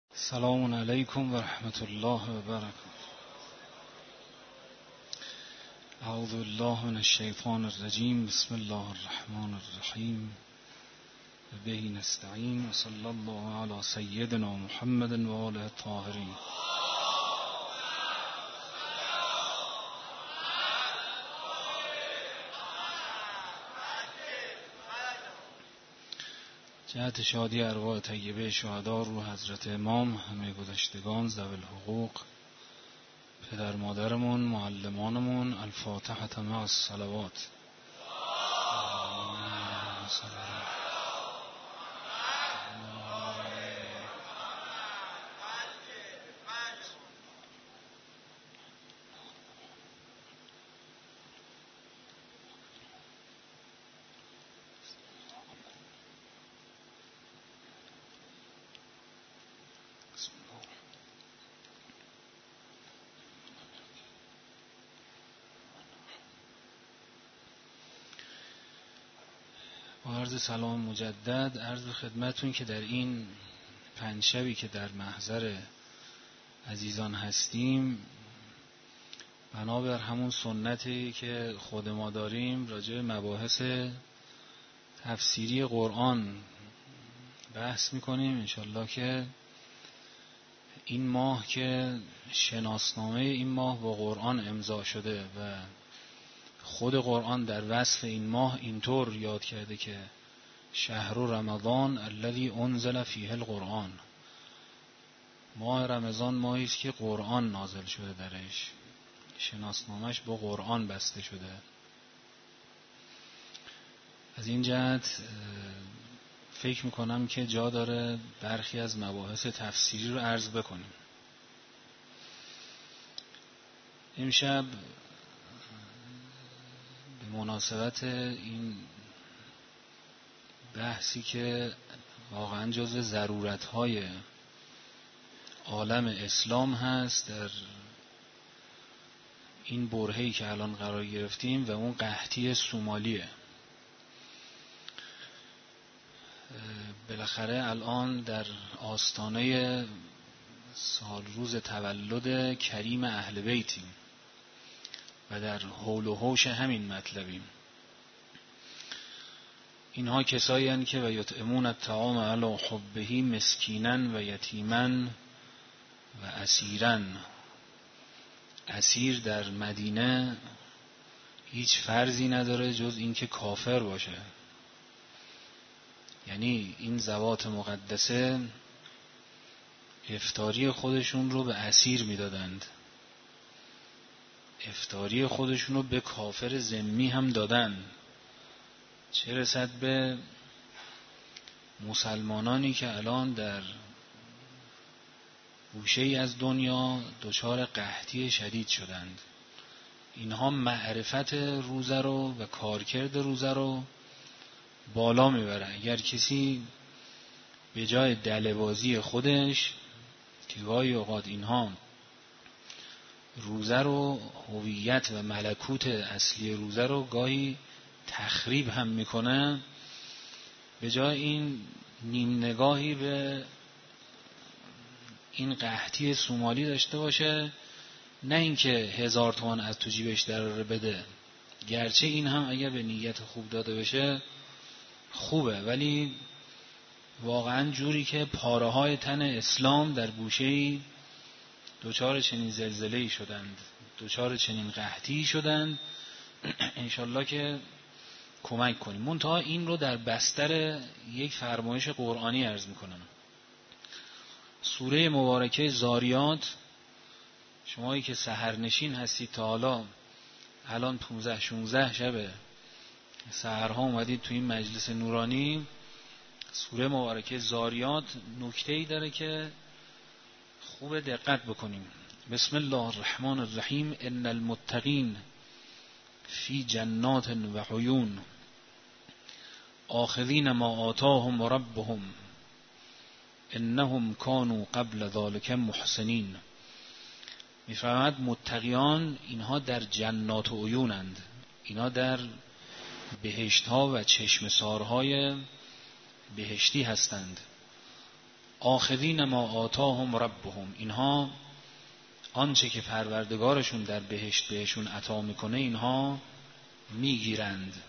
السلام علیکم و رحمت الله و برکاته. اعوذ بالله من الشیطان الرجیم. بسم الله الرحمن الرحیم. و به نستعین و صلی الله علی سیدنا محمد و آله الطاهرین. جهت شادی ارواح طیبه شهدا روح حضرت امام، همه گذشتگان، ذوی الحقوق، پدر مادرمون، معلمانمون، الفاتحه مع الصلوات. عرض سلام مجدد عرض خدمتون که در این پنجشبی که در محضر عزیزان هستیم، بنابر همون سنتی که خود ما داریم راجع به مباحث تفسیری قرآن بحث میکنیم. انشالله که این ماه که شناسنامه این ماه با قرآن امضا شده و خود قرآن در وصف این ماه اینطور یاد کرده که شهر رمضان الذی انزل فیه القرآن، ماه رمضان ماهی است که قرآن نازل شده درش، شناسنامه‌اش با قرآن بسته شده. از این جهت فکر میکنم که جا داره برخی از مباحث تفسیری رو عرض بکنیم. امشب به مناسبت این بحثی که واقعا جزو ضرورت‌های عالم اسلام هست در این برهه‌ای که الان قرار گرفتیم و اون قحطی سومالیه. بالاخره الان در آستانه سال روز تولد کریم اهل بیتیم و در حول و حوش همین مطلبیم. اینها کسایی هستند که و یطعمون الطعام علی حبه مسکینا و یتیما و اسیرا. اسیر در مدینه هیچ فرضی نداره جز اینکه کافر باشه. یعنی این ذوات مقدسه افطاری خودشون رو به اسیر میدادند، افطاری خودشون رو به کافر ذمی هم دادن، چه رسد به مسلمانانی که الان در گوشه‌ای از دنیا دچار قحطی شدید شدند. اینها معرفت روزه رو و کارکرد روزه رو بالا میبره. اگر کسی به جای دله‌بازی خودش که گاهی اوقات اینها روزه رو، هویت و ملکوت اصلی روزه رو گاهی تخریب هم میکنه، به جای این نیم نگاهی به این قحطی سومالی داشته باشه، نه اینکه 1000 تومان از تو جیبش دراره بده، گرچه این هم اگر به نیت خوب داده بشه خوبه، ولی واقعا جوری که پاره های تن اسلام در گوشه‌ای دوچار چنین زلزله‌ای شدند، دوچار چنین قحطی شدند، انشالله که کمک کنیم. منتها این رو در بستر یک فرمایش قرآنی عرض میکنم. سوره مبارکه زاریات، شمایی که سحرنشین هستید تا حالا الان 15-16 شب سحرها اومدید تو این مجلس نورانی، سوره مبارکه زاریات نکته‌ای داره که خوب دقت بکنیم. بسم الله الرحمن الرحیم. ان المتقین فی جنات و عیون آخذین ما آتاهم ربهم انهم كانوا قبل ذلك محسنین. میفرماید متقیان اینها در جنات و عیونند، اینها در بهشت ها و چشمسارهای بهشتی هستند. آخذین ما آتاهم ربهم، اینها آنچه که پروردگارشون در بهشت بهشون عطا میکنه اینها میگیرند.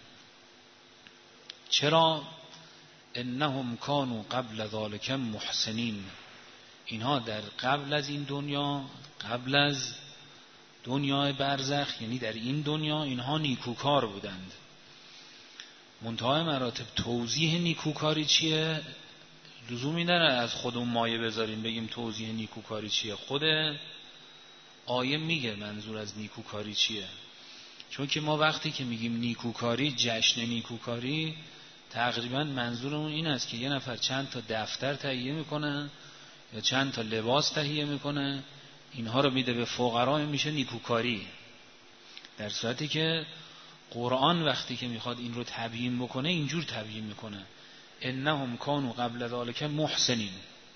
چرا؟ انهم کانوا قبل ذلک محسنین، اینها در قبل از این دنیا، قبل از دنیای برزخ، یعنی در این دنیا اینها نیکوکار بودند. منتهای مراتب توضیح نیکوکاری چیه لزومی نداره از خودمون مایه بذاریم بگیم توضیح نیکوکاری چیه. خود آیه میگه منظور از نیکوکاری چیه. چون که ما وقتی که میگیم نیکوکاری، جشن نیکوکاری، تقریبا منظورمون این است که یه نفر چند تا دفتر تهیه میکنه یا چند تا لباس تهیه میکنه، اینها رو میده به فقرا، میشه نیکوکاری. در صورتی که قرآن وقتی که میخواد این رو تبیین بکنه اینجور تبیین میکنه: انهم کانوا قبل ذلک محسنین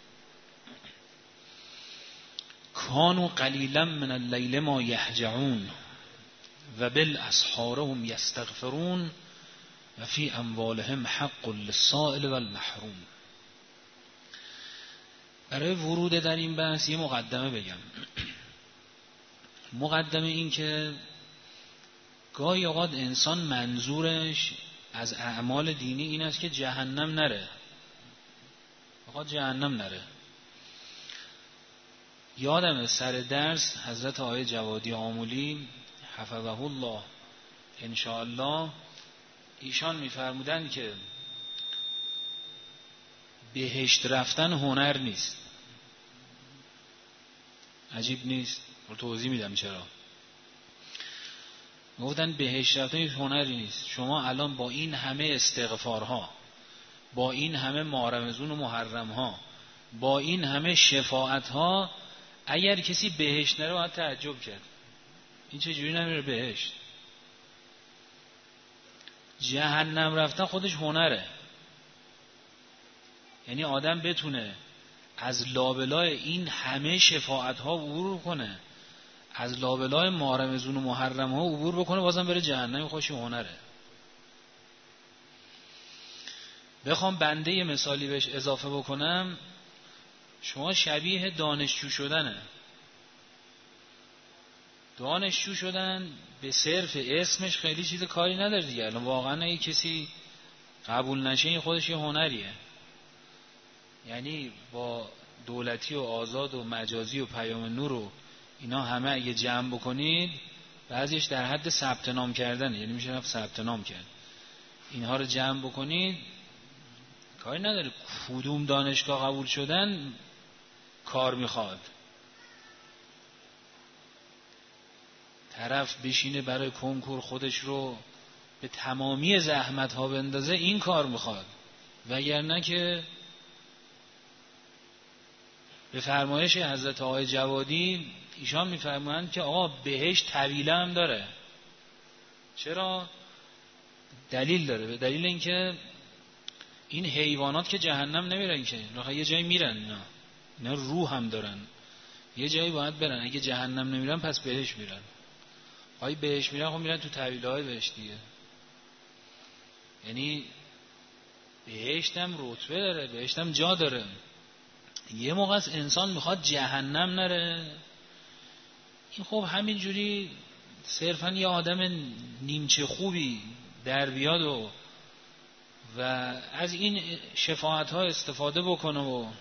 کانوا قلیلا من اللیل ما یهجعون و بالاسحار هم یستغفرون و فی اموالهم حق للسائل والمحروم. برای ورود در این بحث یه مقدمه بگم. مقدمه این که گاهی اوقات انسان منظورش از اعمال دینی این است که جهنم نره، فقط جهنم نره. یادم سر درس حضرت آقای جوادی آمولی حفظه الله انشاءالله ایشان میفرمودند که بهشت رفتن هنر نیست. عجیب نیست؟ رو توضیح میدم چرا. گفتن بهشت رفتن هیچ هنری نیست. شما الان با این همه استغفارها، با این همه مارمزون و محرمها، با این همه شفاعتها، اگر کسی بهشت نره باید تعجب کرد این چه جوری نمیره بهشت. جهنم رفتن خودش هنره. یعنی آدم بتونه از لابلای این همه شفاعتها عبور کنه، از لابلای مارمزون و محرمها عبور بکنه، بازم بره جهنم، خوشی هنره. بخوام بنده یه مثالی بهش اضافه بکنم، شما شبیه دانشجو شدنه. دانشجو شدن به صرف اسمش خیلی چیز کاری نداره دیگه. الان واقعا اگه کسی قبول نشه این خودش یه هنریه. یعنی با دولتی و آزاد و مجازی و پیام نور و اینا همه اگه جمع بکنید، بعضیش در حد ثبت نام کردنه، یعنی میشه رفت ثبت نام کرد. اینها رو جمع بکنید کاری نداره کدوم دانشگاه قبول شدن کار میخواد. طرف بشینه برای کنکور خودش رو به تمامی زحمت ها بندازه، این کار میخواد. وگرنه که به فرمایش حضرت آقای جوادی ایشان میفرمایند که آقا بهشت طویله هم داره. چرا؟ دلیل داره. به دلیل اینکه این حیوانات که جهنم نمیرن که، یه جایی میرن. اینا روح هم دارن، یه جایی باید برن. اگه جهنم نمیرن پس بهشت میرن. آیا بهشت میرن خب میرن تو طویله های بهشت دیگه. یعنی بهشت هم رتبه داره، بهشت هم جا داره. یه موقع از انسان میخواد جهنم نره، این خب همینجوری صرفا یه آدم نیمچه خوبی در بیاد و از این شفاعت ها استفاده بکنه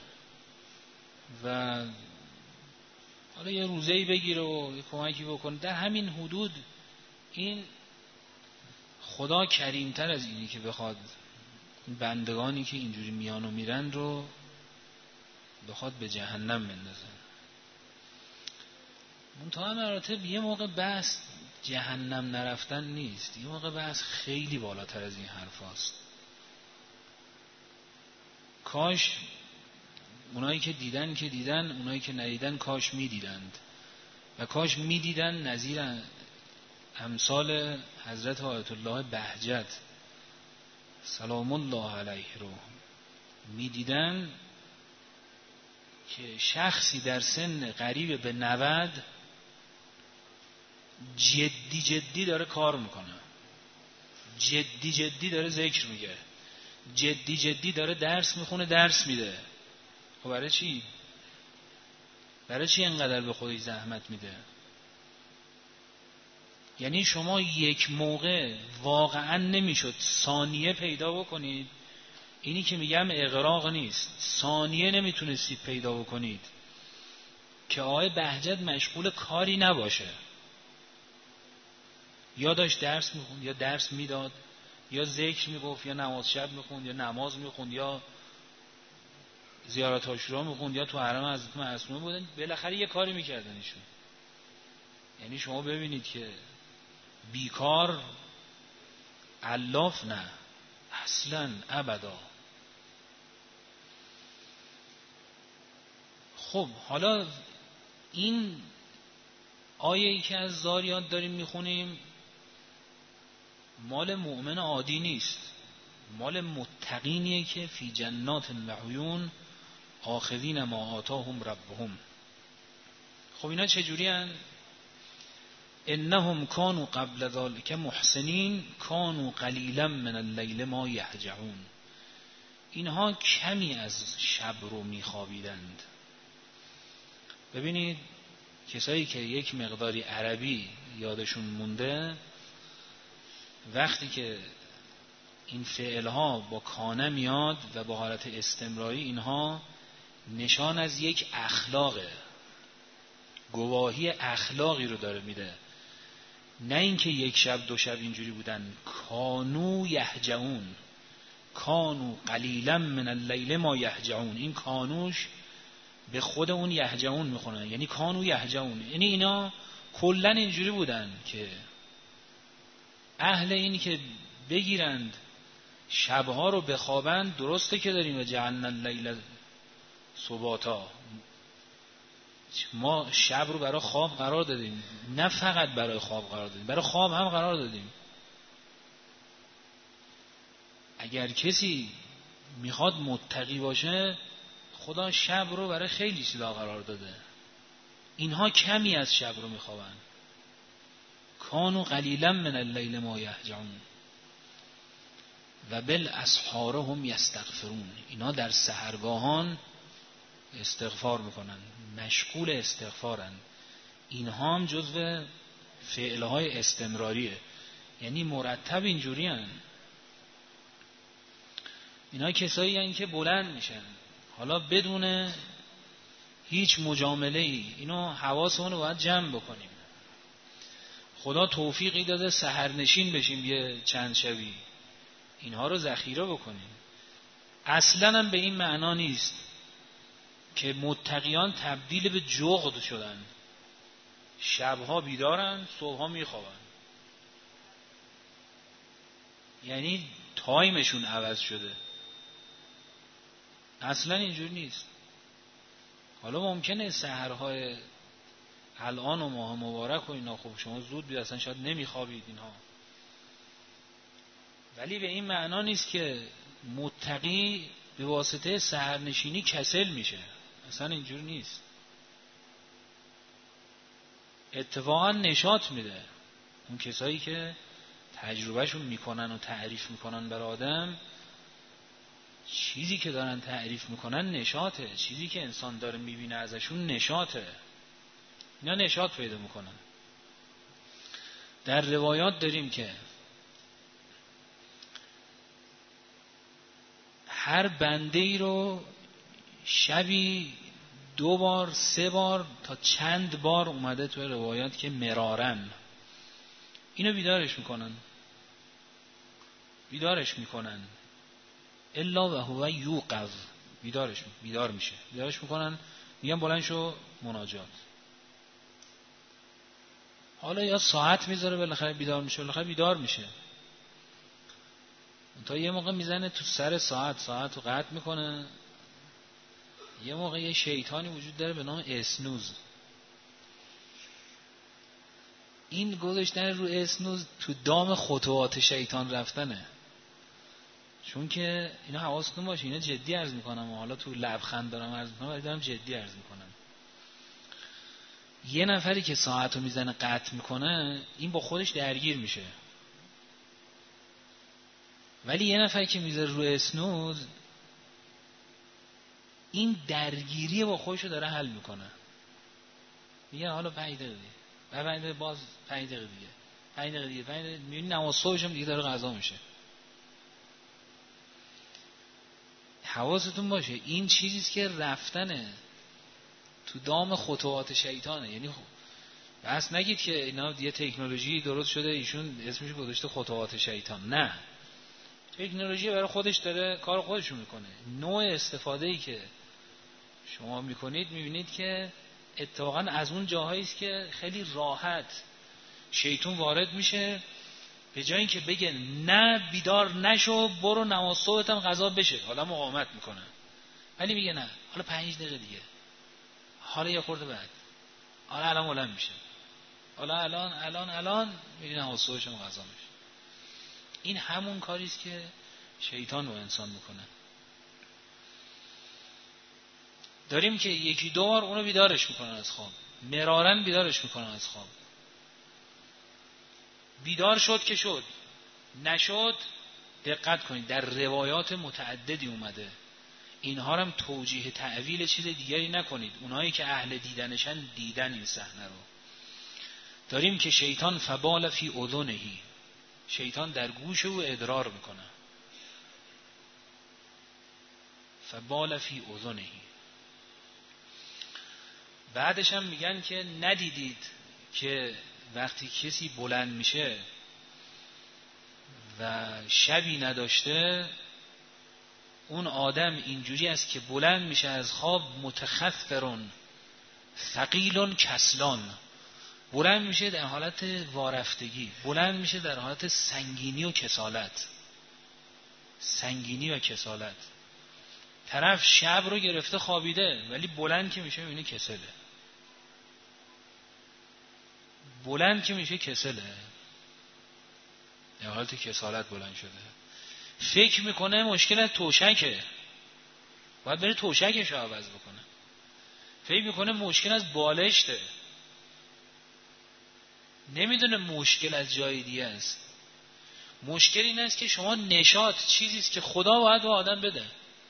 و حالا یه روزه‌ای بگیره و یه کمکی بکنه، در همین حدود این خدا کریمتر از اینی که بخواد بندگانی که اینجوری میان و میرن رو بخواد به جهنم بندازه. منتها مراتب یه موقع بحث جهنم نرفتن نیست، یه موقع بحث خیلی بالاتر از این حرف هاست. کاش اونایی که دیدن که دیدن، اونایی که ندیدن کاش میدیدند و کاش میدیدن نظیر امثال حضرت آیت الله بهجت سلام الله علیه رو میدیدن که شخصی در سن قریب به 90 جدی داره کار میکنه، جدی داره ذکر میگه، جدی داره درس میخونه، درس میده. خب برای چی؟ برای چی اینقدر به خودش زحمت میده؟ یعنی شما یک موقع واقعا نمیشد ثانیه پیدا بکنید، اینی که میگم اغراق نیست، ثانیه نمیتونستید پیدا بکنید که آقای بهجت مشغول کاری نباشه، یا داشت درس میخوند یا درس میداد یا ذکر میگفت یا نماز شب میخوند یا نماز میخوند یا زیارت عاشورا میخوند یا تو حرم حضرت معصومه بودن، بالاخره یه کاری میکردن ایشون. یعنی شما ببینید که بیکار علاف نه، اصلا ابدا. خب حالا این آیه‌ای که از زاریات داریم میخونیم مال مؤمن عادی نیست، مال متقینیه که فی جنات و عیون آخذین ما آتاهم ربهم. خب اینا چجوری هن؟ انهم کانوا قبل ذلک محسنین کانوا قلیلا من اللیل ما یهجعون. اینها کمی از شب رو میخوابیدند. ببینید کسایی که یک مقداری عربی یادشون مونده، وقتی که این فعلها با کانه میاد و با حالت استمراری، اینها نشان از یک اخلاقه، گواهی اخلاقی رو داره میده، نه اینکه یک شب دو شب اینجوری بودن. کانو یهجعون، کانو قلیلا من اللیل ما یهجعون. این کانوش به خود اون یهجعون میخونن، یعنی کانو یهجعون، یعنی اینا کلن اینجوری بودن که اهل این که بگیرند شبها رو بخوابند. درسته که داریم و جعلنا اللیل سباتا، ما شب رو برای خواب قرار دادیم، نه فقط برای خواب قرار دادیم، برای خواب هم قرار دادیم. اگر کسی میخواد متقی باشه، خدا شب رو برای خیلی چیزا قرار داده. اینها کمی از شب رو میخوابن. کانوا قلیلا من اللیل ما یهجعون و بالاسحار هم یستغفرون. اینا در سحرگاهان استغفار میکنن، مشغول استغفارن. اینها هم جزو فعلهای استمراریه، یعنی مرتب اینجوری هن. اینا کسایی هن که بلند میشن حالا بدون هیچ مجامله ای. اینو حواسمون رو باید جمع بکنیم. خدا توفیقی داده سحرنشین بشیم یه چند شبی، اینها رو ذخیره بکنیم. اصلا هم به این معنا نیست که متقیان تبدیل به جغد شدن، شبها بیدارن صبحها میخوابن، یعنی تایمشون عوض شده. اصلا اینجور نیست. حالا ممکنه سحرهای الان و ماه مبارک و اینا، خب شما زود بید اصلا شاید نمیخوابید اینها، ولی به این معنا نیست که متقی به واسطه سحرنشینی کسل میشه. اصلا اینجور نیست. اتفاقا نشاط میده. اون کسایی که تجربهشون میکنن و تعریف میکنن بر آدم، چیزی که دارن تعریف میکنن نشاطه، چیزی که انسان داره میبینه ازشون نشاطه. اینا نشاط پیدا میکنن. در روایات داریم که هر بنده ای رو شبی 2 بار 3 بار تا چند بار اومده تو روایات که مرارن اینو بیدارش میکنن الا و هو یوقظ، بیدارش میکنن، میگن بلند شو مناجات. حالا یا ساعت میذاره بالاخره بیدار میشه، تا یه موقع میزنه تو سر ساعت رو قطع میکنه. یه موقع یه شیطانی وجود داره به نام اسنوز. این گذاشتن رو اسنوز تو دام خطوات شیطان رفتنه. چون که اینا حواستون باشه، اینا جدی عرض میکنم و حالا تو لبخند دارم عرض میکنم ولی دارم جدی عرض میکنم. یه نفری که ساعت رو میزنه قطع میکنه این با خودش درگیر میشه، ولی یه نفری که میذاره رو اسنوز این درگیری با خودشو داره حل میکنه. میگه حالا 5 دقیقه دیگه، بعد 5 دقیقه باز 5 دقیقه دیگه، 5 دقیقه دیگه، 5 دقیقه میبینی نماز صبحش هم دیگه داره قضا میشه. حواستون باشه این چیزیست که رفتنه تو دام خطوات شیطانه. یعنی بس نگید که اینا یه تکنولوژی درست شده ایشون اسمش گذاشته خطوات شیطان. نه، تکنولوژی برای خودش داره کار خودشو میکنه. نوع استفاده‌ای که شما میکنید میبینید که اتفاقا از اون جاهایی است که خیلی راحت شیطان وارد میشه، به جای اینکه بگه نه بیدار نشو برو نماز صبحت هم قضا بشه، حالا مقاومت میکنه، ولی میگه نه حالا 5 دقیقه دیگه، حالا یه خورده بعد، حالا الان بلند میشه، حالا الان میگه نماز صبحش هم قضا میشه. این همون کاری است که شیطان با انسان میکنه. داریم که یکی دو بار اونو بیدارش میکنن از خواب، مرارن بیدارش میکنن از خواب. بیدار شد که شد، نشد دقت کنید در روایات متعددی اومده. اینها هم توجیه تعویل چیز دیگری نکنید. اونایی که اهل دیدنشن دیدن این صحنه رو. داریم که شیطان فبال فی اذنهی، شیطان در گوش او ادرار میکنه. فبال فی اذنهی. بعدش هم میگن که ندیدید که وقتی کسی بلند میشه و شبی نداشته، اون آدم اینجوری است که بلند میشه از خواب متخفرون ثقیلون کسلان، بلند میشه در حالت وارفتگی، بلند میشه در حالت سنگینی و کسالت. سنگینی و کسالت. طرف شب رو گرفته خوابیده ولی بلند که میشه میبینه کسله. بلند که میشه کسله، در حالت کسالت بلند شده. فکر میکنه مشکل از توشکه، باید بره توشکش رو عوض بکنه. فکر میکنه مشکل از بالشته، نمیدونه مشکل از جای دیگه است. مشکل این است که شما نشاط چیزیست که خدا باید به آدم بده.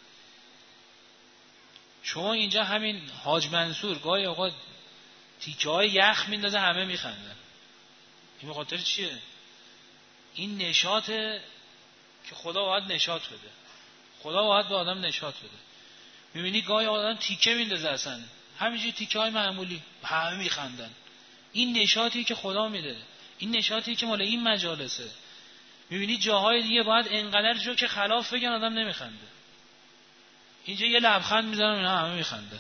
شما اینجا همین حاج منصور گاهی اوقات تیکه های یخ میندازه همه میخندن. این به خاطر چیه؟ این نشاطه که خدا باید نشاط بده. خدا باید به آدم نشاط بده. میبینی گاهی آدم تیکه میندازه اصلا همینجوری تیکه های معمولی همه میخندن. این نشاطی که خدا میده، این نشاطی که مال این مجالسه. میبینی جاهای دیگه باید انقدر جو که خلاف بگن آدم نمیخنده، اینجا یه لبخند میزنن اینا همه میخنده.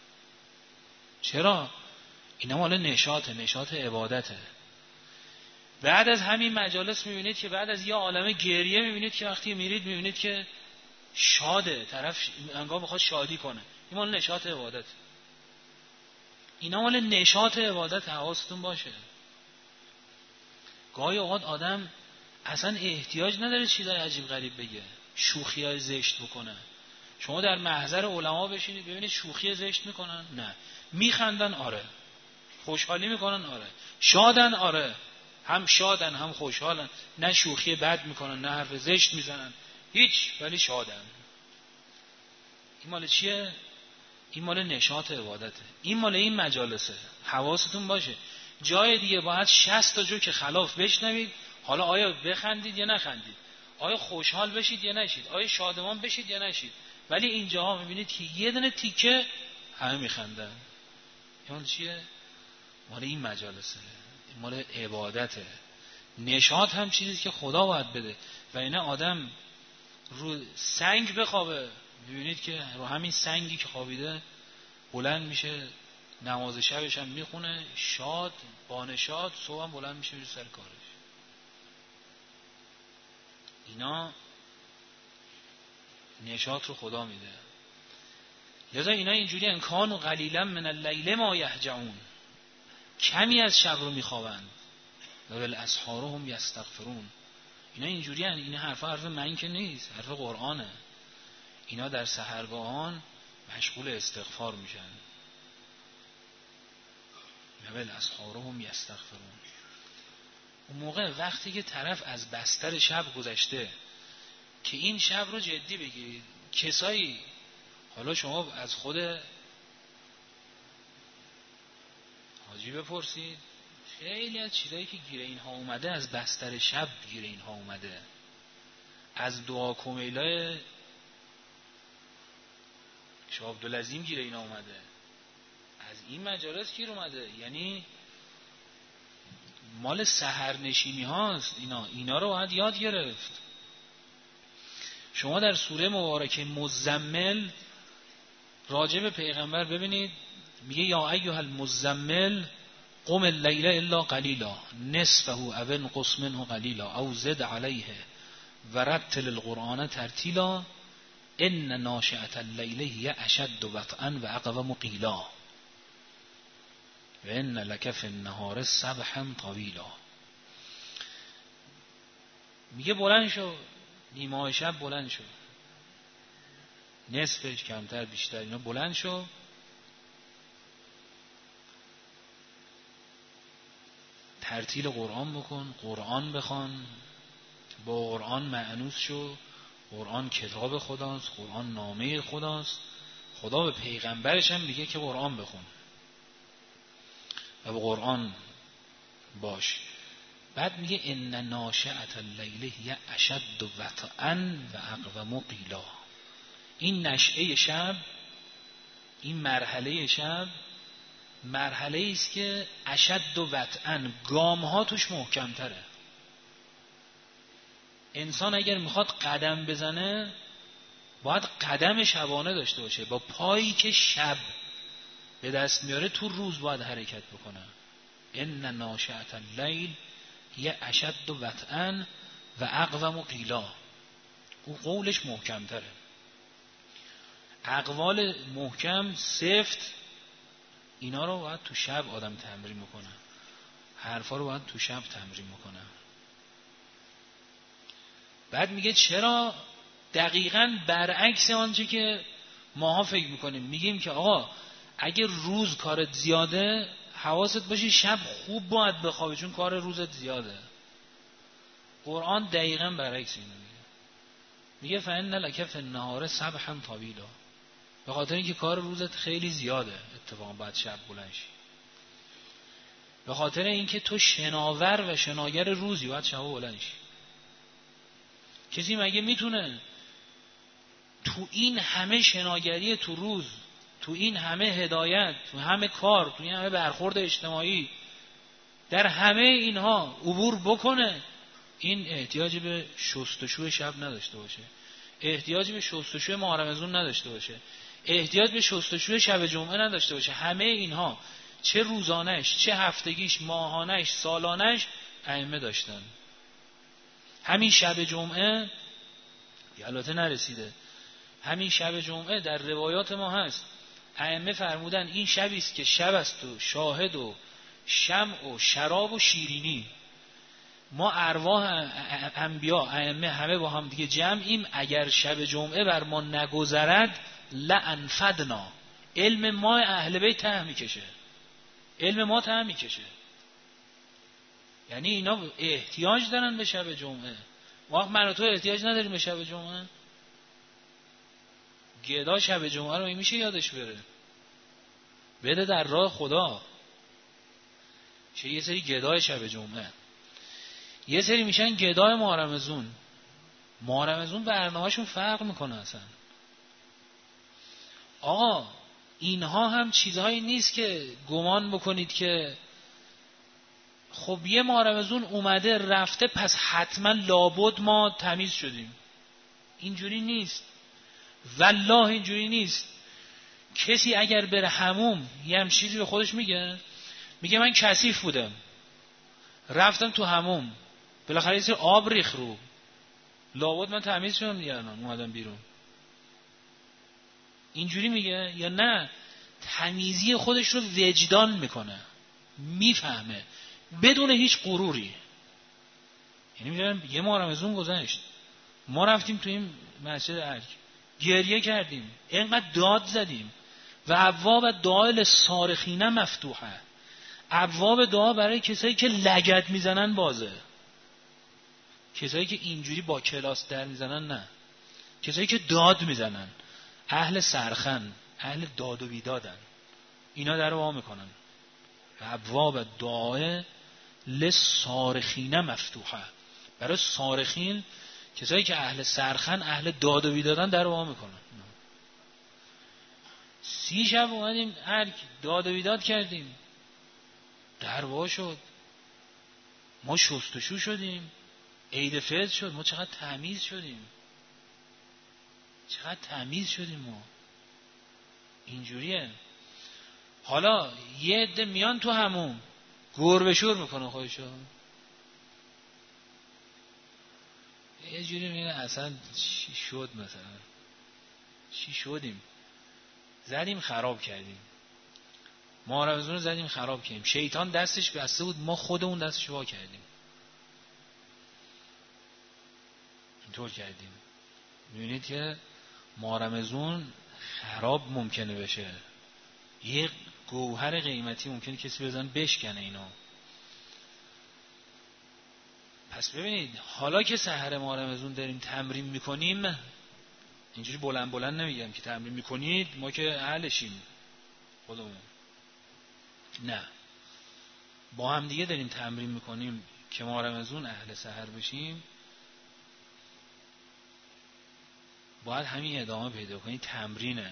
چرا؟ اینا مال نشاطه، نشاط عبادته. بعد از همین مجالس میبینید که بعد از یه عالمه گریه میبینید که وقتی میرید میبینید که شاده، طرف انگار بخواد شادی کنه. این مال نشاط عبادت. اینا مال نشاط عبادت. حواستون باشه. گاهی اوقات آدم اصلا احتیاج نداره چیزای عجیب غریب بگه، شوخیای زشت بکنه. شما در محضر علما بشینید ببینید شوخی زشت میکنن؟ نه. میخندن؟ آره. خوشحالی میکنن؟ آره. شادن؟ آره. هم شادن هم خوشحالن. نه شوخی بد میکنن نه حرف زشت میزنن، هیچ، ولی شادن. این مال چیه؟ این مال نشاط عبادته. این مال این مجالسه. حواستون باشه. جای دیگه باید 60 تا جو که خلاف بشنوید. حالا آیا بخندید یا نخندید، آیا خوشحال بشید یا نشید، آیا شادمان بشید یا نشید، ولی اینجاها میبینید که یه دونه تیکه همه میخندن. این چیه؟ مال این مجالسه، مال عبادته. نشاط هم چیزی که خدا باید بده. و اینا آدم رو سنگ بخوابه، ببینید که رو همین سنگی که خوابیده بلند میشه، نماز شبش هم میخونه، شاد بانشاد، صبح هم بلند میشه میره سر کارش. اینا نشاط رو خدا میده. لذا اینا اینجوری انکان و قلیلا من اللیل ما یهجعون، کمی از شب رو میخوابند. و بالاسحار هم یستغفرون. اینا اینجوری هن. این حرف من که نیست، حرف قرآنه. اینا در سحرگاهان مشغول استغفار میشن. و بالاسحار هم یستغفرون. اون موقع وقتی که طرف از بستر شب گذشته، که این شب رو جدی بگیرید. کسایی حالا شما از خود حاجی بپرسید، خیلی از چیزایی که گیر اینها اومده از بستر شب گیر اینها اومده، از دعا کمیلای شاه عبدالعظیم گیر اینا اومده، از این مجالس گیر اومده. یعنی مال سحرنشینی هاست اینا رو باید یاد گرفت. شما در سوره مبارکه مزمل راجع به پیغمبر ببینید، میگه یا ایها المزمل قم اللیل الا قلیلا نصفه او انقص منه قلیلا او زد علیه ورتل القرآن ترتیلا ان ناشئة اللیل هی اشد وطئا واقوم قیلا و ان لک فی النهار سبحا طویلا. میگه بلند شو، نیمه شب بلند شو، نصفش کمتر بیشتر اینا بلند شو، ترتیل قرآن بکن، قرآن بخوان، با قرآن مأنوس شو. قرآن کتاب خداست، قرآن نامه خداست. خدا به پیغمبرش هم میگه که قرآن بخون و به قرآن باش. بعد میگه ان ناشئة اللیل هی اشد وطئا و اقوم قیلا. این نشئه شب، این مرحله شب مرحله است که اشد وطئا، گام ها توش محکم تره. انسان اگر میخواد قدم بزنه باید قدم شبانه داشته باشه، با پایی که شب به دست میاره تو روز باید حرکت بکنه. ان ناشئة اللیل هی اشد وطئا و اقوم قیلا. او قولش محکم تره. اقوال محکم سفت اینا رو باید تو شب آدم تمرین میکنه، حرفا رو باید تو شب تمرین میکنه. بعد میگه چرا؟ دقیقاً برعکس آنچه که ماها فکر میکنیم. میگیم که آقا اگه روز کارت زیاده حواست باشه شب خوب باید بخوابی چون کار روزت زیاده. قرآن دقیقاً برعکس اینو میگه فإن لک فی النهار سبحا طویلا. به خاطر اینکه کار روزت خیلی زیاده اتفاقا باید شب بلند شی. به خاطر اینکه تو شناور و شناگر روزی باید شب بلند شی. کسی مگه میتونه تو این همه شناگری تو روز، تو این همه هدایت، تو همه کار، تو این همه برخورد اجتماعی، در همه اینها عبور بکنه؟ این احتیاج به شستشوی شب نداشته باشه، احتیاج به شستشوی ماه رمضان نداشته باشه، احتیاج به شستشوی شب جمعه نداشته باشه. همه اینها چه روزانش، چه هفتگیش، ماهانش، سالانش ائمه داشتن. همین شب جمعه البته نرسیده، همین شب جمعه در روایات ما هست ائمه فرمودن این شبی است که شب است و شاهد و شمع و شراب و شیرینی. ما ارواح انبیا ائمه همه با هم دیگه جمعیم، اگر شب جمعه بر ما نگذرد لانفدنا. علم ما اهل بیت ته میکشه، علم ما ته میکشه. یعنی اینا احتیاج دارن به شب جمعه. ما من و تو احتیاج نداریم به شب جمعه؟ گدا شب جمعه رو میشه یادش بره، بده در راه خدا. چه یه سری گدای شب جمعه، یه سری میشن گدای ماه رمضان. ماه رمضان برنامه‌شون فرق میکنه اصلا. آقا اینها هم چیزهایی نیست که گمان بکنید که خب یه ماه رمضان اومده رفته پس حتما لابد ما تمیز شدیم. اینجوری نیست، والله اینجوری نیست. کسی اگر بره حموم یه هم چیزی به خودش میگه من کثیف بودم رفتم تو حموم بالاخره یه سری آب ریخ رو، لابد من تمیز شدم دیگه الان اومدم بیرون. اینجوری میگه یا نه؟ تمیزی خودش رو وجدان میکنه، میفهمه بدون هیچ غروری. یعنی میگم یه ماه رمضان گذشت، ما رفتیم تو این مسجد ارگ گریه کردیم، اینقدر داد زدیم و ابواب دعا للصارخین مفتوحه. ابواب دعا برای کسایی که لگد میزنن بازه، کسایی که اینجوری با کلاس در میزنن نه، کسایی که داد میزنن. اهل سرخن، اهل داد و بیدادن، اینا در وا میکنن. ابواب دعای للصارخین مفتوحه، برای صارخین، کسایی که اهل سرخن، اهل داد و بیدادن، در وا میکنن. 30 شب اومدیم هر داد و بیداد کردیم، در وا شد. ما شستشو شدیم، عید فطر شد، ما چقدر تمیز شدیم، چقدر تمیز شدیم ما. اینجوریه. حالا یه عده میان تو هموم گربه شور میکنه خودشو، یه جوری میگه اصلا چی شد، مثلا چی شدیم، زدیم خراب کردیم، ما رمضان زدیم خراب کردیم، شیطان دستش بسته بود، ما خودمون دستش وا کردیم، اینطور کردیم. میبینید که ما رمضان خراب ممکنه بشه، یه گوهر قیمتی ممکنه کسی بزن بشکنه اینو. پس ببینید حالا که سحر ما رمضان داریم تمرین میکنیم، اینجوری بلند بلند نمیگم که تمرین میکنید ما که اهلشیم خودمون، نه، با هم دیگه داریم تمرین میکنیم که ما رمضان اهل سحر بشیم. باید همین ادامه پیدا کنید، تمرینه،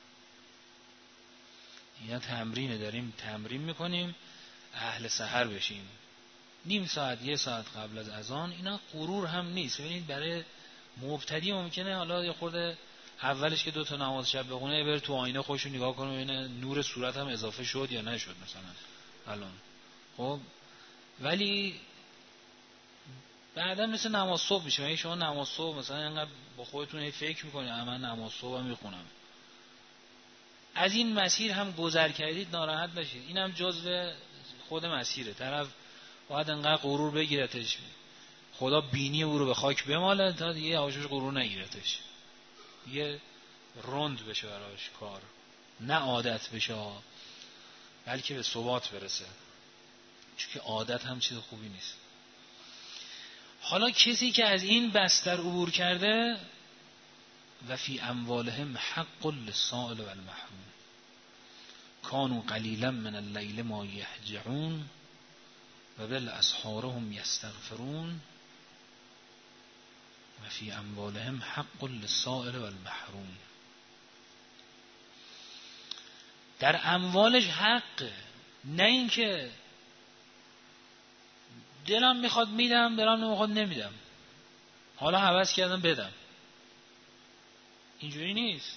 اینا تمرینه، داریم تمرین میکنیم اهل سحر بشیم. نیم ساعت 1 ساعت قبل از اذان، اینا غرور هم نیست. ببینید برای مبتدی ممکنه حالا یه خورده اولش که 2 تا نماز شب بخونه بره تو آینه خودشو نگاه کنه ببینه نور صورت هم اضافه شد یا نشد مثلا الان، خب ولی بعدا مثل نماز صبح میشه. اگه شما نماز صبح مثلا انقدر با خودتون فکر میکنید من نماز صبح هم میخونم، از این مسیر هم گذر کردید ناراحت نشید، این هم جزء خود مسیره. طرف باید انقدر غرور بگیرتش، خدا بینی او رو به خاک بماله تا دیگه آوشش غرور نگیرتش، یه رند بشه براش کار، نه عادت بشه بلکه به ثبات برسه، چون که عادت هم چیز خوبی نیست. حالا کسی که از این بستر عبور کرده، و فی اموالهم حق للسائل والمحروم کانوا قلیلا من اللیل ما یهجعون و بالاسحار هم یستغفرون و فی اموالهم حق للسائل والمحروم. در اموالش حق، نه اینکه دلم میخواد میدم دلم نمیخواد نمیدم، حالا هوس کردم بدم، اینجوری نیست.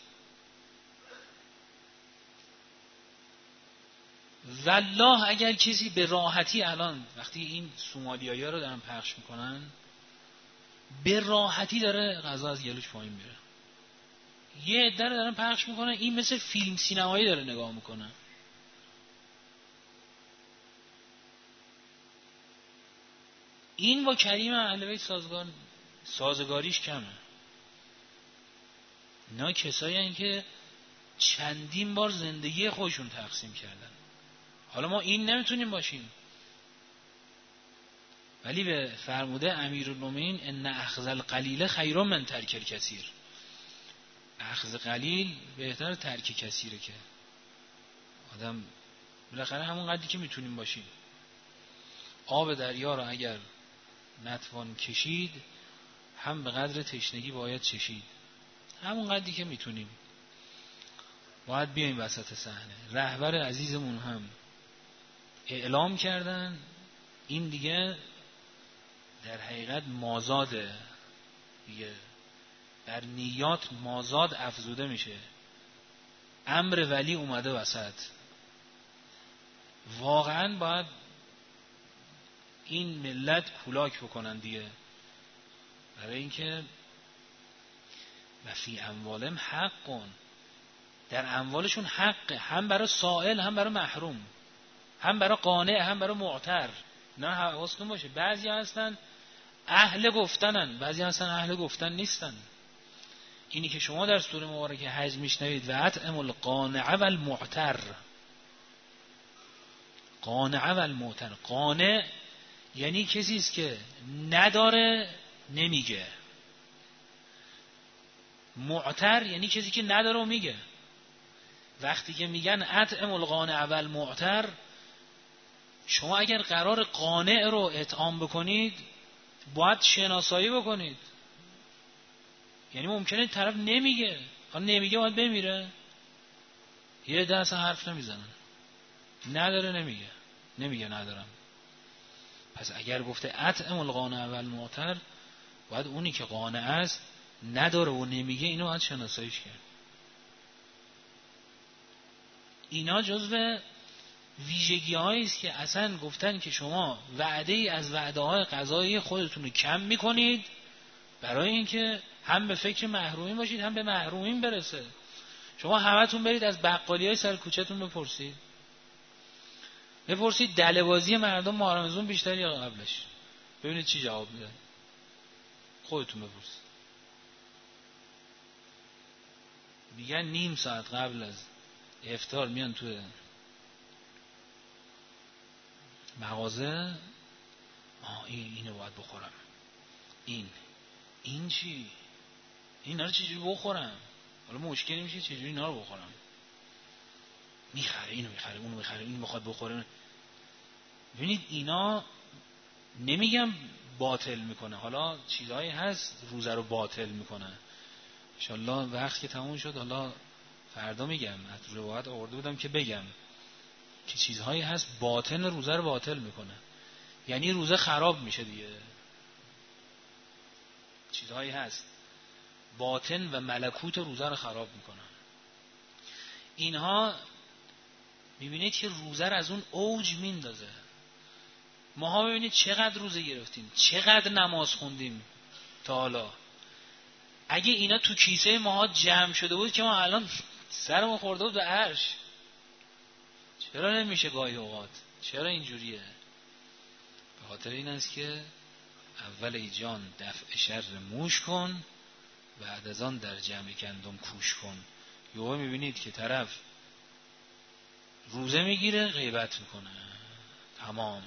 والله اگر کسی به راحتی، الان وقتی این سومالیایی‌ها رو دارن پخش میکنن، به راحتی داره غذا از گلوش پایین میره، یه عده رو دارن پخش میکنن، این مثل فیلم سینمایی داره نگاه میکنه. این با کریم اهل بیت سازگاریش کمه. اینا کسایی هستن که چندین بار زندگی خودشون تقسیم کردن. حالا ما این نمیتونیم باشیم، ولی به فرموده امیرالمومنین ان اخذ القلیل خیر من ترک الکثیر، اخذ قلیل بهتر ترک کثیره، که آدم بالاخره همون قدری که میتونیم باشیم. آب دریا رو اگر نتوان کشید، هم به قدر تشنگی باید چشید، همون قدری که میتونیم باید بیایم وسط صحنه. رهبر عزیزمون هم اعلام کردن این دیگه در حقیقت مازاده دیگه، در نیات مازاد افزوده میشه، امر ولی اومده وسط. واقعا باید این ملت کولاک بکنن دیگه، برای اینکه و فی اموالهم حقون، در اموالشون حقه، هم برای سائل هم برای محروم، هم برای قانع هم برای معتر. نه حواستون باشه، بعضی هستن اهل گفتنن، بعضی هستن اهل گفتن نیستن. اینی که شما در سوره مبارکه حج میشنوید و اطعم القانع والمعتر، قانع والمعتر، قانع یعنی کسی است که نداره نمیگه، معتر یعنی کسی که نداره و میگه. وقتی که میگن اطعم القانع و المعتر، شما اگر قرار قانع رو اطعام بکنید باید شناسایی بکنید. یعنی ممکنه طرف نمیگه، نمیگه باید بمیره. یه دست حرف نمیزنن، نداره نمیگه ندارم. پس اگر گفته اطعم القانع و المعتر، باید اونی که قانع است نداره و نمیگه اینو باید شناساییش کرد. اینا جزو ویژگی هایی است که اصلا گفتن که شما وعده ای از وعده های قضایی خودتون رو کم میکنید برای اینکه هم به فکر محرومین باشید هم به محرومین برسه. شما همتون برید از بقالی های سر کوچه‌تون بپرسید دله‌بازی مردم ماه رمضان بیشتر یا قبلش، ببینید چی جواب میدن. خودتون بپرسید. میگن نیم ساعت قبل از افطار میان تو مغازه، اینو باید بخورم، این چی؟ اینا رو چجوری بخورم؟ حالا مشکلی میشه چجوری اینا رو بخورم. اینو میخره اونو میخره، این میخواد بخوره. ببینید اینا نمیگم باطل میکنه، حالا چیزهایی هست روزه رو باطل میکنه. انشالله وقت که تموم شد حالا فردا میگم، از روایت آورده بودم که بگم که چیزهایی هست باطن روزه رو باطل میکنه، یعنی روزه خراب میشه دیگه. چیزهایی هست باطن و ملکوت روزه رو خراب میکنن. اینها میبینید که روزه رو از اون اوج میندازه. ماها ببینید چقدر روزه گرفتیم، چقدر نماز خوندیم تا حالا. اگه اینا تو کیسه ماها جمع شده بود که ما الان سرمون خورده بود به عرش. چرا نمیشه گاهی اوقات؟ چرا اینجوریه؟ به خاطر این است که اول ای جان دفع شر موش کن، بعد از آن در جمع گندم کوش کن. یهو میبینید که طرف روزه میگیره غیبت میکنه. تمام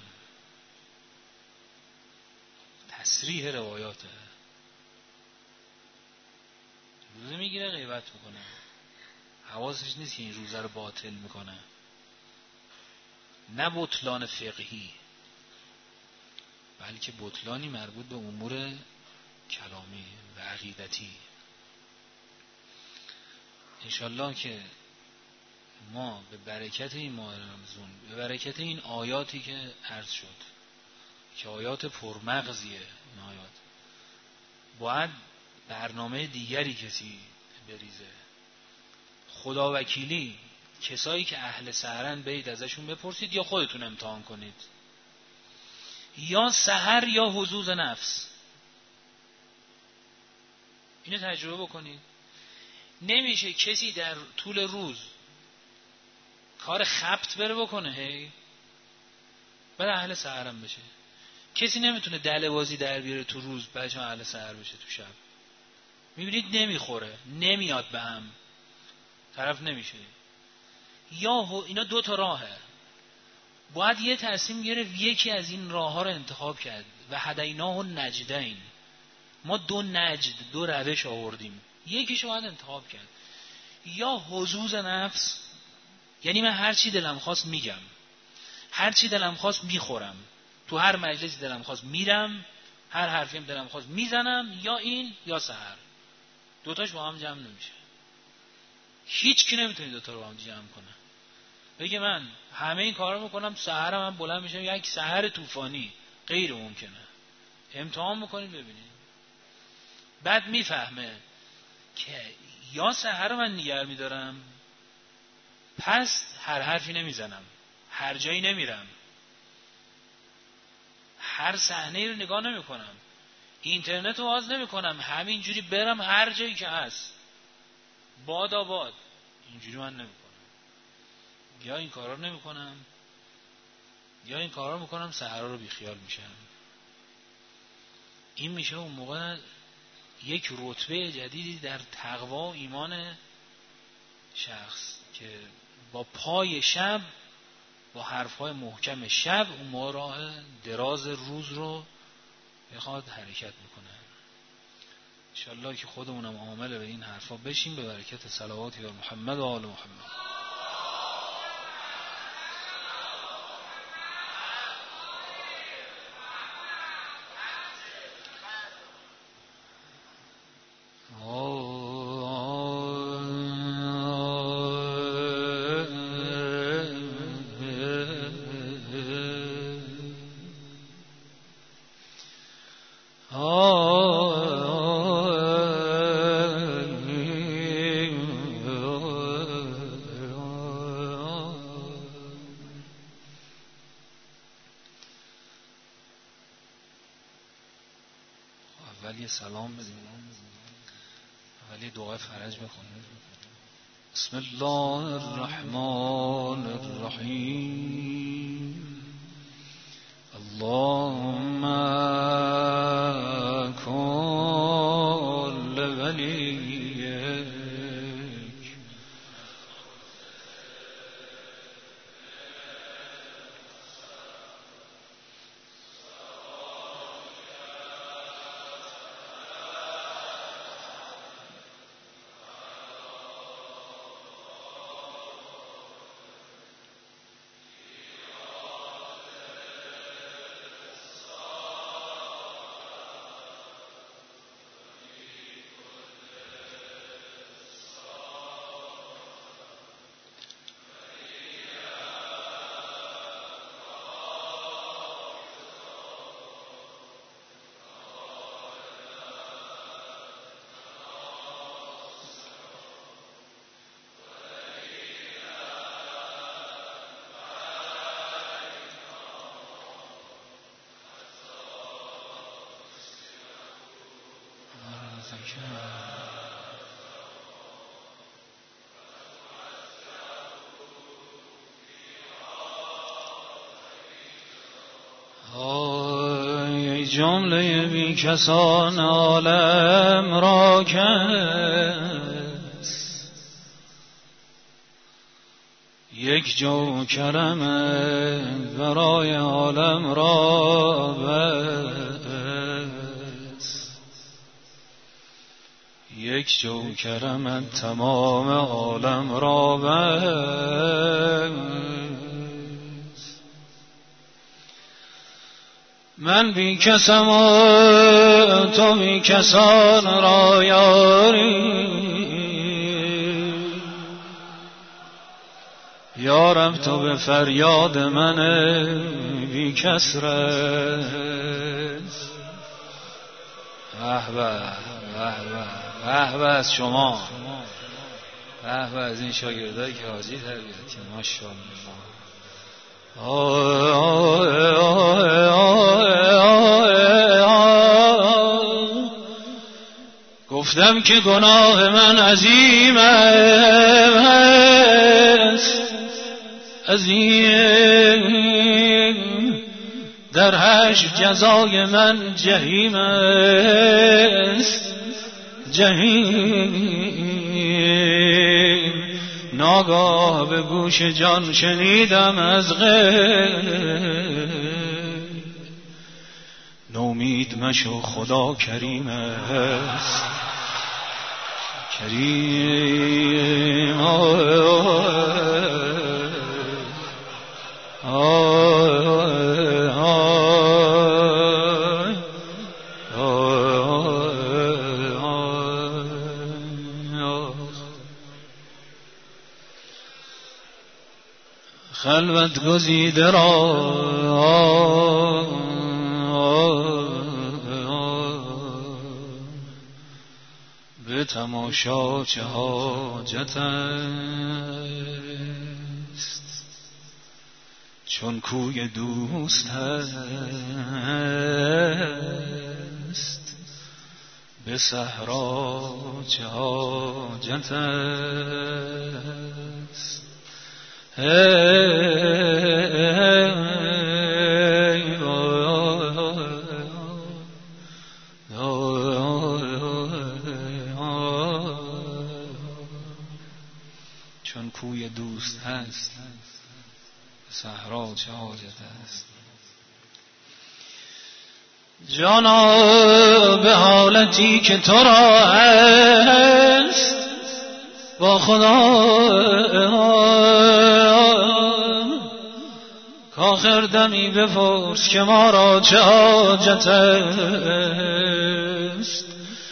تصریح روایاته. روزه میگیره غیبت میکنه، حواسش نیست که این روزه رو باطل میکنه. نه بطلان فقهی، بلکه بطلانی مربوط به امور کلامی و عقیدتی. انشالله که ما به برکت این ماه رمضان، به برکت این آیاتی که عرض شد که آیات پرمغزیه، این آیات باید برنامه دیگری کسی بریزه. خدا وکیلی کسایی که اهل سحرن برید ازشون بپرسید یا خودتون امتحان کنید، یا سحر یا حظوظ نفس. اینو تجربه بکنید. نمیشه کسی در طول روز کار خبط بره بکنه هی بعد اهل سحرم بشه. کسی نمیتونه دله‌بازی در بیاره تو روز بعد اهل سحر بشه تو شب. میبینید نمیخوره، نمیاد به هم، طرف نمیشه. یا اینا دو تا راهه، باید یه تصمیم گرفت یکی از این راه ها رو انتخاب کرد. و هدیناه النجدین، ما دو نجد، دو روش آوردیم، یکیشو باید انتخاب کرد. یا حظوظ نفس، یعنی من هر چی دلم خواست میگم، هر چی دلم خواست میخورم، تو هر مجلسی دلم خواست میرم، هر حرفیم دلم خواست میزنم، یا این یا سحر. دوتاش با هم جمع نمیشه. هیچ کی نمیتونه دوتا رو با هم جمع کنه. بگه من همه این کارا میکنم، سحر من بلند میشم یک سحر طوفانی، غیر ممکنه. امتحان میکنید ببینید. بعد میفهمه که یا سحر من نگه میدارم، پس هر حرفی نمیزنم، هر جایی نمیرم، هر صحنه رو نگاه نمیکنم، اینترنت رو باز نمیکنم، همینجوری برم هر جایی که هست، باد آباد. اینجوری من نمیکنم. یا این کارا رو نمیکنم یا این کارا رو میکنم، سحرا رو بیخیال میشم. این میشه اون موقع یک رتبه جدیدی در تقوا و ایمان شخص که با پای شب، با حرفهای محکم شب اون موقع راه دراز روز رو بخواد حرکت میکنه. انشالله که خودمونم عامل به این حرفا بشیم به برکت صلواتی بر محمد و آل محمد. ولی سلام بدیم، ولی دعای فرج بخونیم. بسم الله الرحمن الرحیم. اللهم کن لولیک ای جمله بی کسان عالم را کس، یک جو کرمه برای عالم را بس، یک جو کرمه تمام عالم را بس. من بی کسم و تو بی کسان را یاری، یارب تو به فریاد من بی کس رس. به به به به از شما، به به از این شاگردایی که حاجی تربیت که ماشاءالله. گفتم که گناه من عظیم است، عظیم در حشر جزای من جهیم است، جهیم. ناگاه به گوش جان شنیدم از غیب، نومید مشو خدا کریم است، کریم. خلوت گزیده را به تماشا چه حاجت است، چون کوی دوست هست به صحرا چه حاجت است. چون کوی دوست هست صحرا چه حاجت است. جانا به حالتی که تو را هست با خدا، کآخر دمی بپرس که ما را چه حاجت است.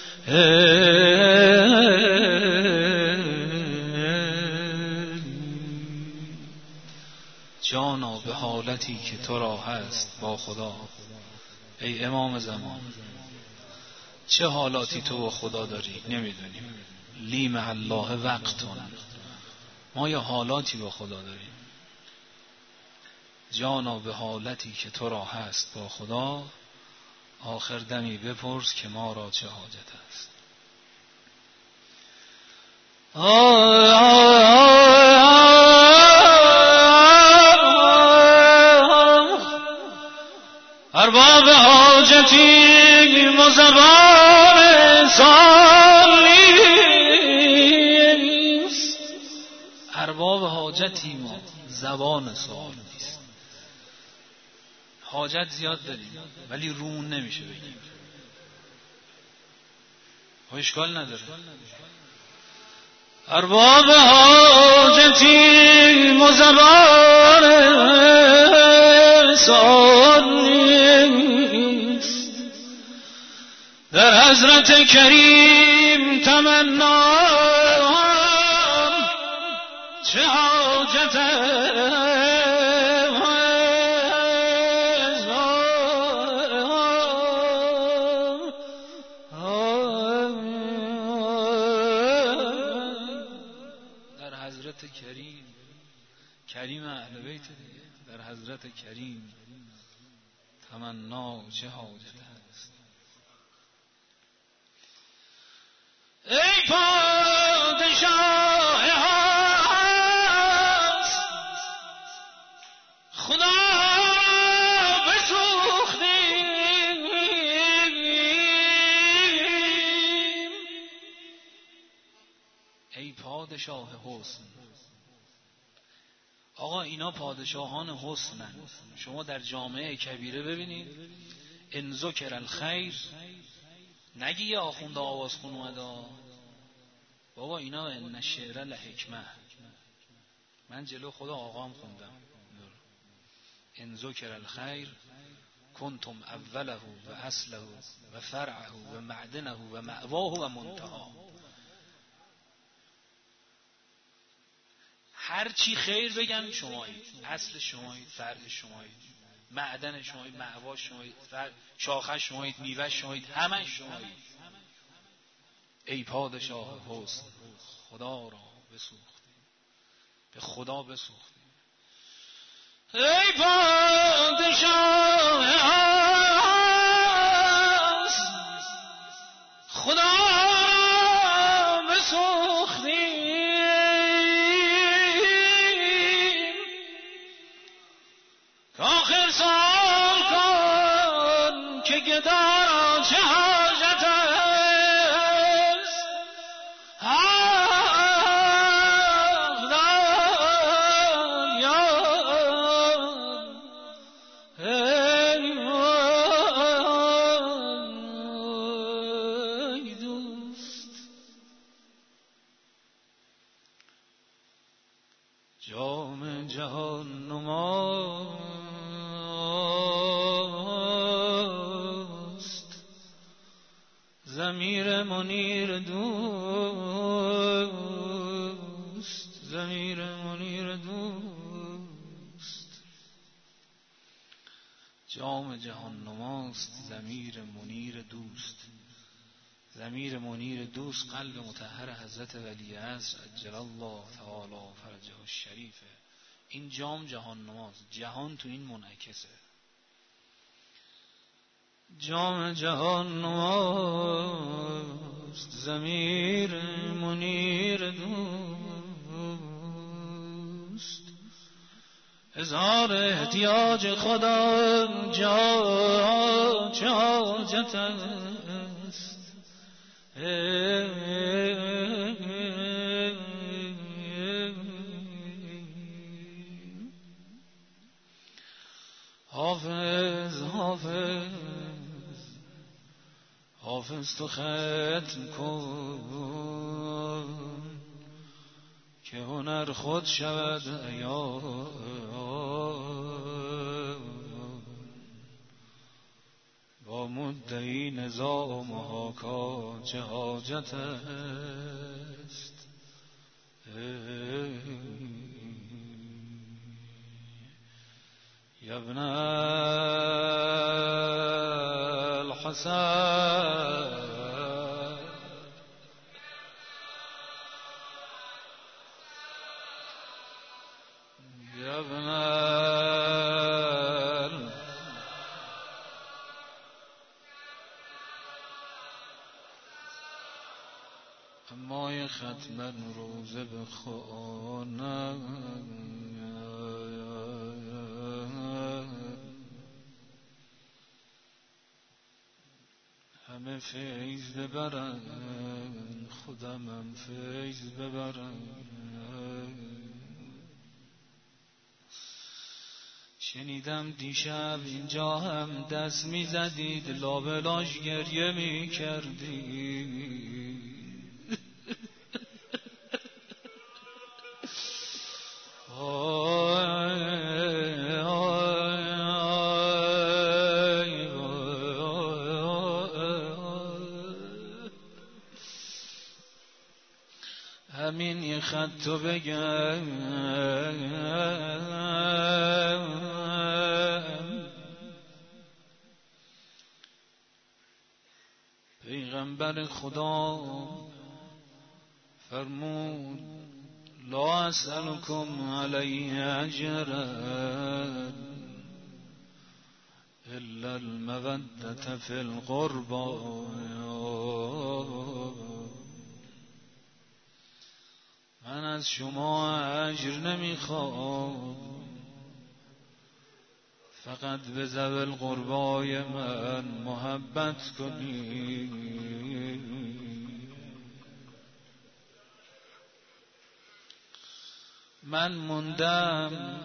جانا به حالتی که تو را هست با خدا. ای امام زمان، چه حالاتی تو با خدا داری نمیدونیم. لی مع الله وقتون، ما یا حالاتی با خدا داریم. جانا به حالتی که تو را هست با خدا، آخر دمی بپرس که ما را چه حاجت است. ارباب حاجتی مزبان سالیست. ارباب حاجتی ما زبان سوال نیست. حاجت زیاد داریم ولی رون نمیشه بگیم. اشکال نداره. ارباب حاجتی مزبان سوال نیست. در حضرت کریم تمنا چه حاجت کریم اهل بیت دیگه. در حضرت کریم تمنا چه حاجت است. ای پادشاه هست خدا بسوختیم. ای پادشاه حسن. آقا اینا پادشاهان حسنن. شما در جامعه کبیره ببینید، ان ذکر الخیر نگی یه آخونده آواز خون اومده. بابا اینا ان الشعر لحکمه. من جلو خدا آقام خوندم ان ذکر الخیر کنتم اوله و اصله و فرعه و معدنه و مأواه و منتهاه. هر چی خیر بگن شمایید، اصل شمایید، فرع شمایید، معدن شمایید، مأوا شمایید، شاخه شمایید، میوه شمایید، همه شمایید. ای پادشاه حسن خدا را بسوختیم، به خدا بسوختیم. ای پادشاه حسن خدا را بسوختیم. آخر سوال کن که گدا را چه حاجت است. ای دوست جام جهان نما ضمیر منیر دوست، ضمیر منیر دوست. جام جهان نماست ضمیر منیر دوست. ضمیر منیر دوست قلب مطهر حضرت ولی عصر عجل الله تعالی فرجه الشریفه. این جام جهان نماست. جهان تو این منعکسه. جام جهان نماست ضمیر منیر دوست. اظهار احتیاج خدا چه حاجت است. حافظ حافظ حافظ تو ختم کن که هنر خود شود عیان، با مدعی نظام و حاکا چه حاجت است. یا ابن الحسن یا ابن اما ختم روزه بخونم همه فیض ببرن، خودم هم فیض ببرن. شنیدم دیشب اینجا هم دست می زدید، لابلاش گریه می کردید. همین یه خطو بگم، پیغمبر خدا فرمود لا اسألكم علیه اجرا الا المودة فی القربى. من از شما اجر نمیخوام، فقط به ذوی القربای من محبت کنید. من موندم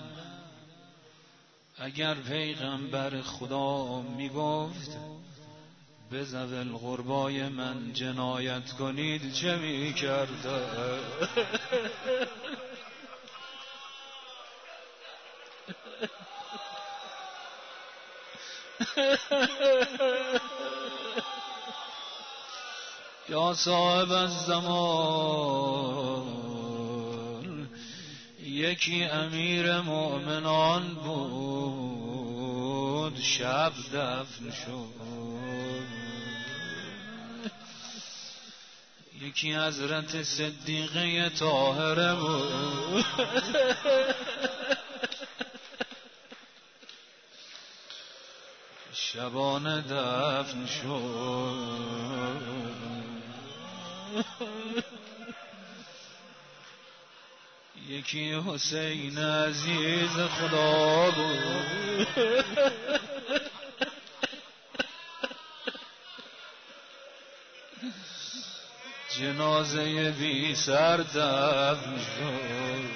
اگر پیغمبر خدا میگفت به ذوی القربای من جنایت کنید چه میکرده؟ یا صاحب الزمان، یکی امیر مؤمنان بود، شب دفن شد. یکی حضرت صدیقه طاهره بود، شبانه دفن شد. یکی حسین عزیز خدا بود، جنازه بی سر دفن شد.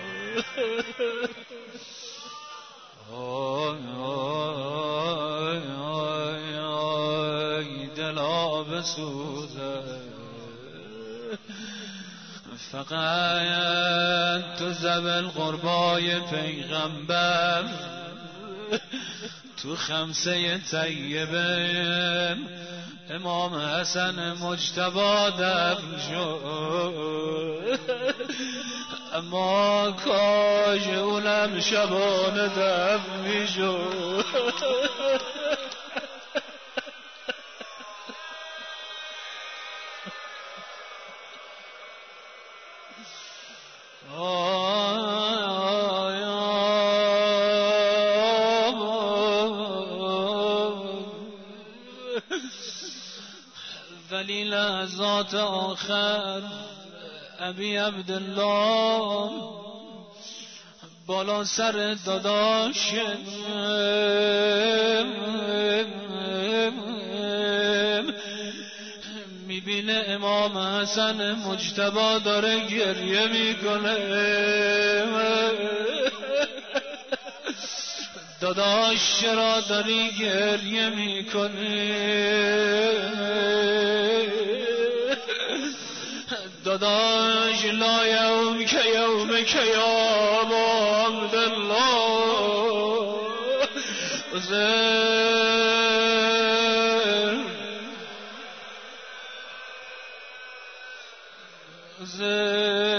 دلا بسوزه، فقط تو ذوی القربای پیغمبر تو خمسه طیبه امام حسن مجتبی دفن شد. اما کاش اونم شبانه دفن میشد. ولی لحظات آخر ابی عبدالله بالا سر داداش میبینه امام حسن مجتبی داره گریه میکنه. داداش چرا داری گریه میکنی؟ داداش لا یوم که یوم که یا عبدالله زر